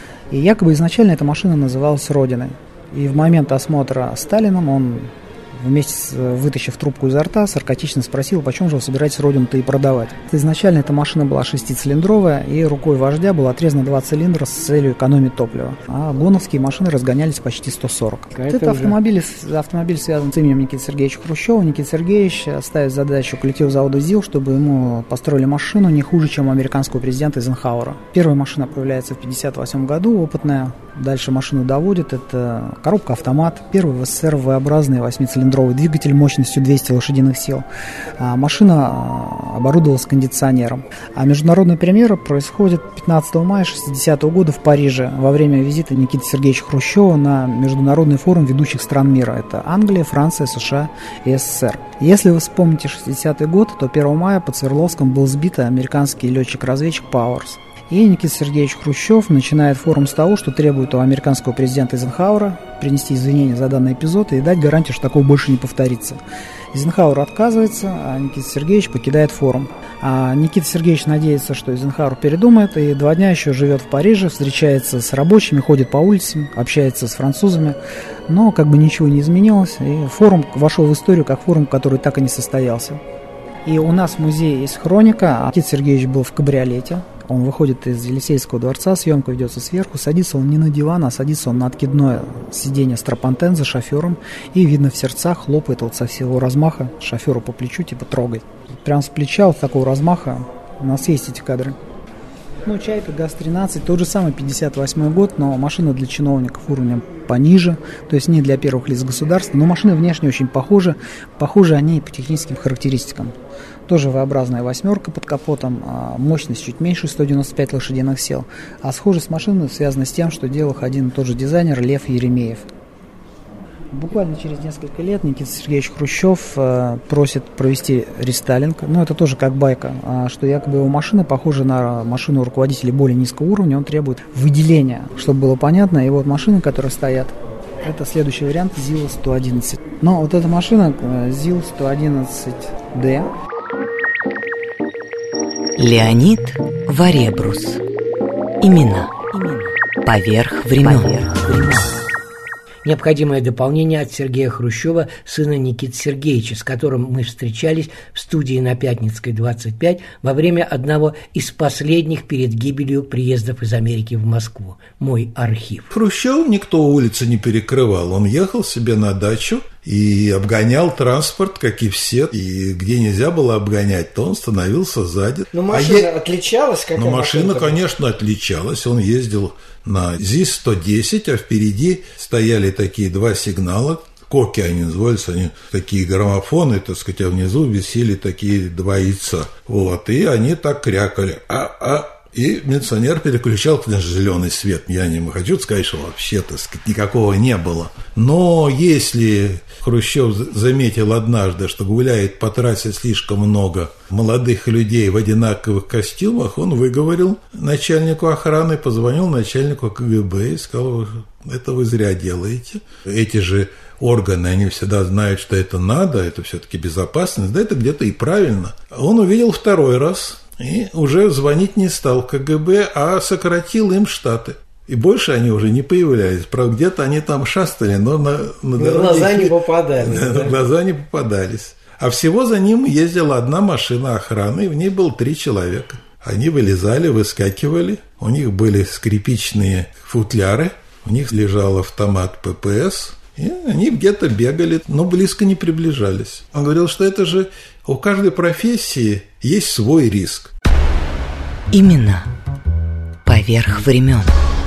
И якобы изначально эта машина называлась «Родиной». И в момент осмотра Сталином он, вместе с, вытащив трубку изо рта, саркастично спросил, почем же вы собираетесь Родину-то и продавать. Изначально эта машина была шестицилиндровая, и рукой вождя было отрезано два цилиндра с целью экономить топливо. А гоновские машины разгонялись почти сто сорок. Вот это автомобиль, автомобиль связан с именем Никиты Сергеевича Хрущева. Никита Сергеевич ставит задачу коллективу завода ЗИЛ, чтобы ему построили машину не хуже, чем у американского президента Эйзенхауэра. Первая машина появляется в пятьдесят восьмом году, опытная. Дальше машину доводит. Это коробка-автомат, первый в СССР V-образный восьмицилиндровый двигатель мощностью двести лошадиных сил. А машина оборудовалась кондиционером. А международная премьера происходит пятнадцатого мая шестидесятого года в Париже во время визита Никиты Сергеевича Хрущева на международный форум ведущих стран мира. Это Англия, Франция, США и СССР. Если вы вспомните шестидесятый год, то первого мая под Свердловском был сбит американский летчик-разведчик Пауэрс. И Никита Сергеевич Хрущев начинает форум с того, что требует у американского президента Эйзенхауэра принести извинения за данный эпизод и дать гарантию, что такого больше не повторится. Эйзенхауэр отказывается, а Никита Сергеевич покидает форум. А Никита Сергеевич надеется, что Эйзенхауэр передумает, и два дня еще живет в Париже, встречается с рабочими, ходит по улицам, общается с французами, но как бы ничего не изменилось, и форум вошел в историю как форум, который так и не состоялся. И у нас в музее есть хроника. Никита Сергеевич был в кабриолете. Он выходит из Елисейского дворца, съемка ведется сверху, садится он не на диван, а садится он на откидное сиденье стропантен за шофером, и видно в сердцах хлопает вот со всего размаха шоферу по плечу, типа трогай. Прям с плеча вот такого размаха, у нас есть эти кадры. Ну, Чайка, ГАЗ тринадцать, тот же самый пятьдесят восьмой год, но машина для чиновников уровнем пониже, то есть не для первых лиц государства, но машины внешне очень похожи, похожи они по техническим характеристикам. Тоже V-образная восьмерка под капотом, мощность чуть меньше, сто девяносто пять лошадиных сил. А схожесть машины связана с тем, что делал один и тот же дизайнер Лев Еремеев. Буквально через несколько лет Никита Сергеевич Хрущев э, просит провести рестайлинг. Ну, это тоже как байка, а, что якобы его машина похожа на машину руководителей более низкого уровня. Он требует выделения, чтобы было понятно. И вот машины, которые стоят, это следующий вариант ЗИЛ сто одиннадцать. Но вот эта машина ЗИЛ сто одиннадцать Д. Леонид Варебрус. Имена. Имена. Поверх времен. Поверх времен. Необходимое дополнение от Сергея Хрущева, сына Никиты Сергеевича, с которым мы встречались в студии на Пятницкой, двадцать пять, во время одного из последних перед гибелью приездов из Америки в Москву. Мой архив. Хрущев никто улицы не перекрывал. Он ехал себе на дачу и обгонял транспорт, как и все. И где нельзя было обгонять, то он становился сзади. Но машина а е... отличалась? Какая Но машина, машина, конечно, отличалась. Он ездил на ЗИС сто десять, а впереди стояли такие два сигнала. Коки они называются, они такие граммофоны, так сказать, а внизу висели такие два яйца. Вот, и они так крякали. А-а. И милиционер переключал, конечно, зеленый свет. Я не хочу сказать, что вообще, так сказать, никакого не было. Но если Хрущев заметил однажды, что гуляет по трассе слишком много молодых людей в одинаковых костюмах, он выговорил начальнику охраны, позвонил начальнику КГБ и сказал: это вы зря делаете. Эти же органы, они всегда знают, что это надо, это все-таки безопасность, да это где-то и правильно. Он увидел второй раз и уже звонить не стал КГБ, а сократил им штаты. И больше они уже не появлялись. Правда, где-то они там шастали, но на, на, на глаза не попадались. Да, да? На глаза не попадались. А всего за ним ездила одна машина охраны, и в ней было три человека. Они вылезали, выскакивали, у них были скрипичные футляры, у них лежал автомат ППС, и они где-то бегали, но близко не приближались. Он говорил, что это же у каждой профессии есть свой риск. Именно поверх времен.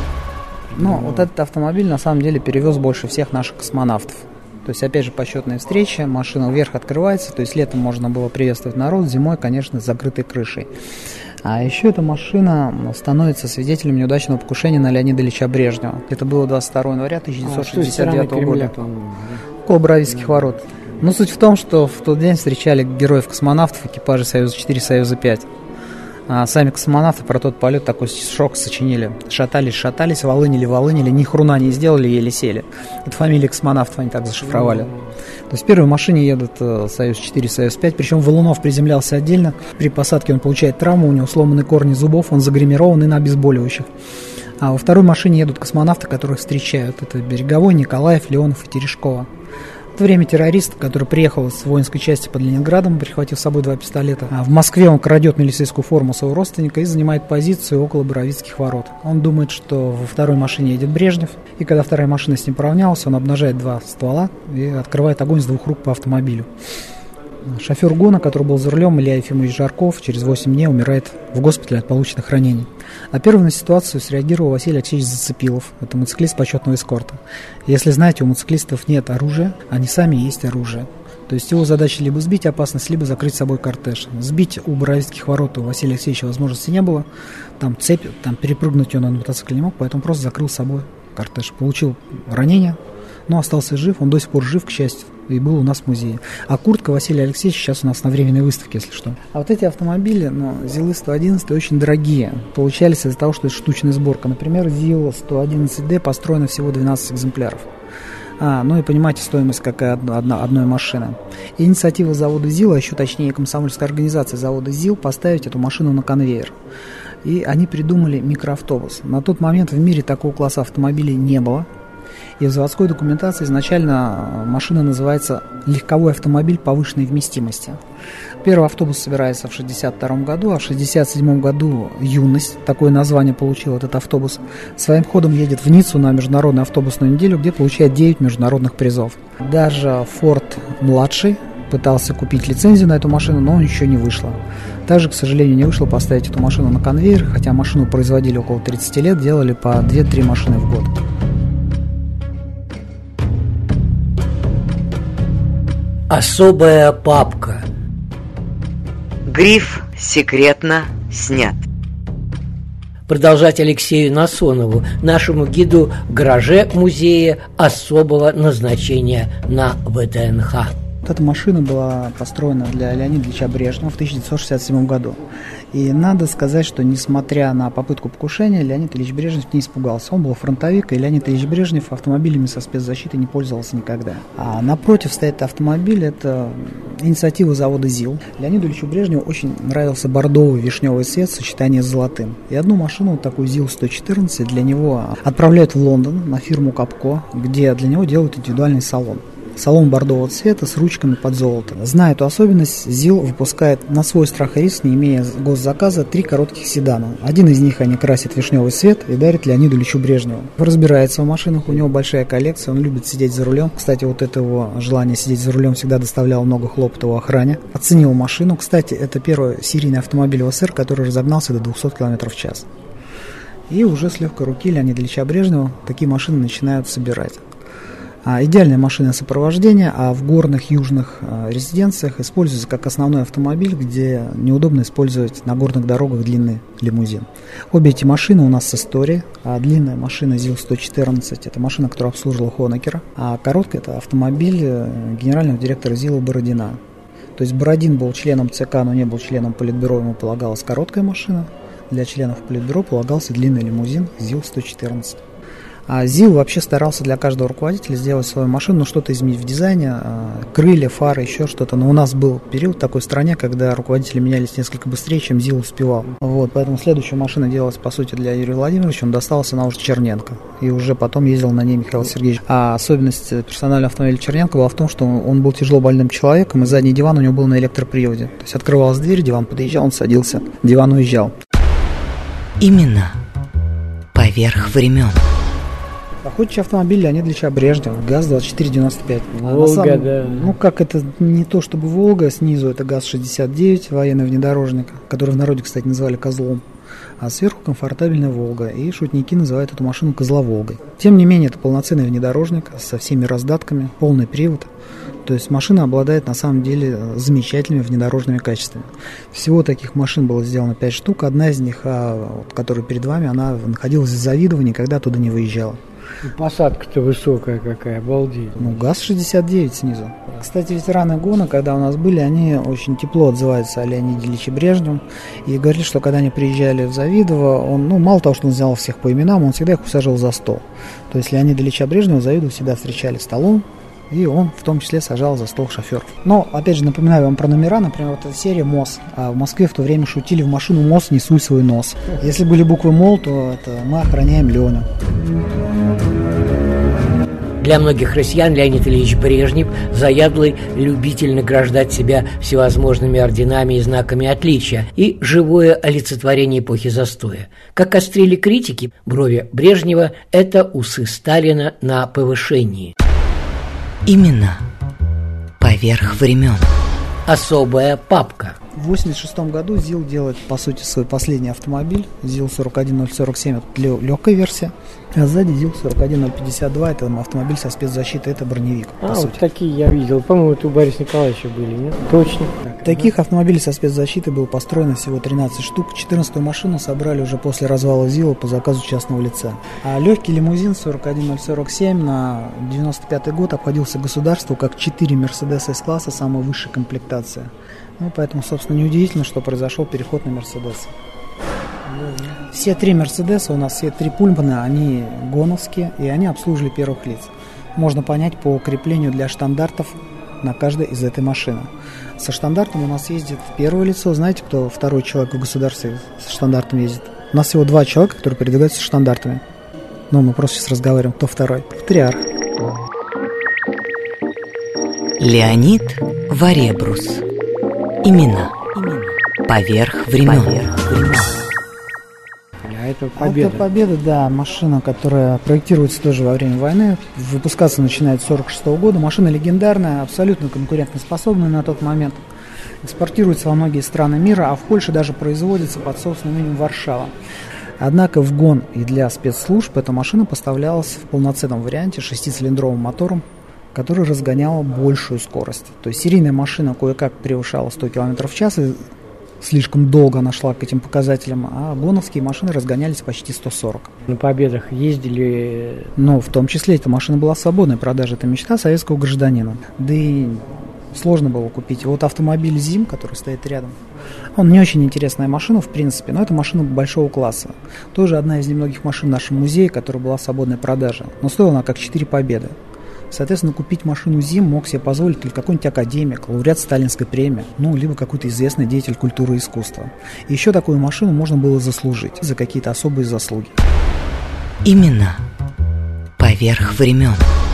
Но вот этот автомобиль на самом деле перевез больше всех наших космонавтов. То есть, опять же, почетная встреча, машина вверх открывается, то есть летом можно было приветствовать народ, зимой, конечно, с закрытой крышей. А еще эта машина становится свидетелем неудачного покушения на Леонида Ильича Брежнева. Это было двадцать второго января тысяча девятьсот шестьдесят девятого года. Около Боровицких ворот. Но суть в том, что в тот день встречали героев-космонавтов экипажа Союза-четыре, Союза-пять. А сами космонавты про тот полет такой шок сочинили. Шатались, шатались, волынили, волынили, ни хруна не сделали, еле сели. Это фамилии космонавтов они так зашифровали. То есть в первой машине едут Союз-четыре, Союз-пять, причем Волунов приземлялся отдельно. При посадке он получает травму, у него сломаны корни зубов, он загримирован и на обезболивающих. А во второй машине едут космонавты, которых встречают. Это Береговой, Николаев, Леонов и Терешкова. В это время террорист, который приехал с воинской части под Ленинградом, прихватив с собой два пистолета, а в Москве он крадет милицейскую форму своего родственника и занимает позицию около Боровицких ворот. Он думает, что во второй машине едет Брежнев, и когда вторая машина с ним поравнялась, он обнажает два ствола и открывает огонь с двух рук по автомобилю. Шофер ГОНа, который был за рулем, Илья Ефимович Жарков, через восемь дней умирает в госпитале от полученных ранений. А первым на ситуацию среагировал Василий Алексеевич Зацепилов, это мотоциклист почетного эскорта. Если знаете, у мотоциклистов нет оружия, они сами есть оружие. То есть его задача либо сбить опасность, либо закрыть собой кортеж. Сбить у Боровицких ворот у Василия Алексеевича возможности не было, там цепь, там перепрыгнуть он на мотоцикле не мог, поэтому просто закрыл собой кортеж. Получил ранение, но остался жив, он до сих пор жив, к счастью, и был у нас в музее. А куртка Василия Алексеевича сейчас у нас на временной выставке, если что. А вот эти автомобили, ну, ЗИЛы сто одиннадцать очень дорогие. Получались из-за того, что это штучная сборка. Например, ЗИЛ сто одиннадцать дэ построено всего двенадцать экземпляров. А, ну и понимаете, стоимость какая одна, одной машины. И инициатива завода ЗИЛ, а еще точнее комсомольской организации завода ЗИЛ, поставить эту машину на конвейер. И они придумали микроавтобус. На тот момент в мире такого класса автомобилей не было. И в заводской документации изначально машина называется легковой автомобиль повышенной вместимости. Первый автобус собирается в шестьдесят втором году, а в шестьдесят седьмом году «Юность», такое название получил этот автобус, своим ходом едет в Ниццу на международную автобусную неделю, где получает девять международных призов. Даже Форд-младший пытался купить лицензию на эту машину, но еще не вышло. Также, к сожалению, не вышло поставить эту машину на конвейер, хотя машину производили около тридцать лет, делали по две-три машины в год. Особая папка. Гриф «Секретно» снят. Продолжать Алексею Насонову, нашему гиду в гараже музея особого назначения на ВТНХ. Вот эта машина была построена для Леонида Ильича Брежнева в тысяча девятьсот шестьдесят седьмом году. И надо сказать, что несмотря на попытку покушения, Леонид Ильич Брежнев не испугался. Он был фронтовик, и Леонид Ильич Брежнев автомобилями со спецзащитой не пользовался никогда. А напротив стоит автомобиль, это инициатива завода ЗИЛ. Леониду Ильичу Брежневу очень нравился бордовый вишневый цвет в сочетании с золотым. И одну машину, вот такую ЗИЛ сто четырнадцать, для него отправляют в Лондон на фирму Капко, где для него делают индивидуальный салон. Салон бордового цвета с ручками под золото. Зная эту особенность, ЗИЛ выпускает на свой страх и риск, не имея госзаказа, три коротких седана. Один из них они красят в вишневый цвет и дарят Леониду Ильичу Брежневу. Разбирается в машинах, у него большая коллекция, он любит сидеть за рулем. Кстати, вот это его желание сидеть за рулем всегда доставляло много хлопота в охране. Оценил машину. Кстати, это первый серийный автомобиль в СССР, который разогнался до двухсот километров в час. И уже с легкой руки Леонида Ильича Брежнева такие машины начинают собирать. А, идеальное машинное сопровождение, а в горных южных а, резиденциях используется как основной автомобиль, где неудобно использовать на горных дорогах длинный лимузин. Обе эти машины у нас с историей. А длинная машина ЗИЛ сто четырнадцать – это машина, которая обслуживала Хонекера, а короткая – это автомобиль генерального директора ЗИЛа Бородина. То есть Бородин был членом ЦК, но не был членом Политбюро, ему полагалась короткая машина. Для членов Политбюро полагался длинный лимузин ЗИЛ сто четырнадцать. А ЗИЛ вообще старался для каждого руководителя сделать свою машину, ну, что-то изменить в дизайне, крылья, фары, еще что-то. Но у нас был период в такой стране, когда руководители менялись несколько быстрее, чем ЗИЛ успевал. Вот, поэтому следующая машина делалась, по сути, для Юрия Владимировича. Он достался на уже Черненко. И уже потом ездил на ней Михаил Сергеевич. А особенность персонального автомобиля Черненко была в том, что он был тяжело больным человеком, и задний диван у него был на электроприводе. То есть открывалась дверь, диван подъезжал, он садился, диван уезжал. Именно поверх времен. Охотничий автомобиль Леонида Ильича Брежнева, ГАЗ двадцать четыре девяносто пять. Волга, самом, да. Ну, как это, не то чтобы Волга, снизу это ГАЗ шестьдесят девять, военный внедорожник, который в народе, кстати, называли козлом, а сверху комфортабельная Волга, и шутники называют эту машину Козловолгой. Тем не менее, это полноценный внедорожник со всеми раздатками, полный привод. То есть машина обладает на самом деле замечательными внедорожными качествами. Всего таких машин было сделано пять штук, одна из них, а, вот, которая перед вами, она находилась в завидовании, когда оттуда не выезжала. И посадка-то высокая какая, обалдеть. Ну, ГАЗ шестьдесят девять снизу. Кстати, ветераны ГОНа, когда у нас были, они очень тепло отзываются о Леониде Ильиче Брежневе. И говорили, что когда они приезжали в Завидово, он, ну, мало того, что он знал всех по именам, он всегда их усаживал за стол. То есть Леонида Ильича Брежнева в Завидово всегда встречали столом, и он в том числе сажал за стол шоферов. Но, опять же, напоминаю вам про номера. Например, вот эта серия МОЗ. А в Москве в то время шутили: в машину МОЗ не суй свой нос. Если были буквы МОЛ, то это мы охраняем Леню. Для многих россиян Леонид Ильич Брежнев – заядлый любитель награждать себя всевозможными орденами и знаками отличия и живое олицетворение эпохи застоя. Как острили критики, брови Брежнева – это усы Сталина на повышении. Именно поверх времен. Особая папка. В восемьдесят шестом году ЗИЛ делает, по сути, свой последний автомобиль. ЗИЛ сорок один ноль сорок семь – это легкая версия. А сзади ЗИЛ сорок один ноль пятьдесят два – это автомобиль со спецзащитой, это броневик. А, по вот сути. такие я видел. По-моему, это у Бориса Николаевича были, нет? Точно. Таких автомобилей со спецзащитой было построено всего тринадцать штук. четырнадцатую машину собрали уже после развала ЗИЛа по заказу частного лица. А легкий лимузин сорок один ноль сорок семь на девяносто пятый год обходился государству как четыре Мерседеса С-класса самой высшей комплектации. Ну, поэтому, собственно, неудивительно, что произошел переход на Мерседесы. Все три Мерседеса у нас, все три Пульмана, они гоновские, и они обслуживали первых лиц. Можно понять по креплению для штандартов на каждой из этой машины. Со штандартом у нас ездит первое лицо. Знаете, кто второй человек в государстве со штандартом ездит? У нас всего два человека, которые передвигаются со штандартами. Ну, мы просто сейчас разговариваем, кто второй. Патриарх. Леонид Варебрус. Имена. Поверх времен. Поверх времен. А это победа. Автопобеда, да, машина, которая проектируется тоже во время войны. Выпускаться начинает с сорок шестого года. Машина легендарная, абсолютно конкурентоспособная на тот момент. Экспортируется во многие страны мира, а в Польше даже производится под собственным именем Варшава. Однако в ГОН и для спецслужб эта машина поставлялась в полноценном варианте шестицилиндровым мотором, который разгонял большую скорость. То есть серийная машина кое-как превышала сто километров в час, и слишком долго она шла к этим показателям, а гоновские машины разгонялись почти сто сорок. На победах ездили... Ну, в том числе эта машина была в свободной продаже, это мечта советского гражданина. Да и сложно было купить. Вот автомобиль ЗИМ, который стоит рядом, он не очень интересная машина, в принципе, но это машина большого класса. Тоже одна из немногих машин в нашем музее, которая была в свободной продаже. Но стоила она как четыре победы. Соответственно, купить машину ЗИМ мог себе позволить только какой-нибудь академик, лауреат Сталинской премии, ну, либо какой-то известный деятель культуры и искусства. И еще такую машину можно было заслужить за какие-то особые заслуги. Имена поверх времен.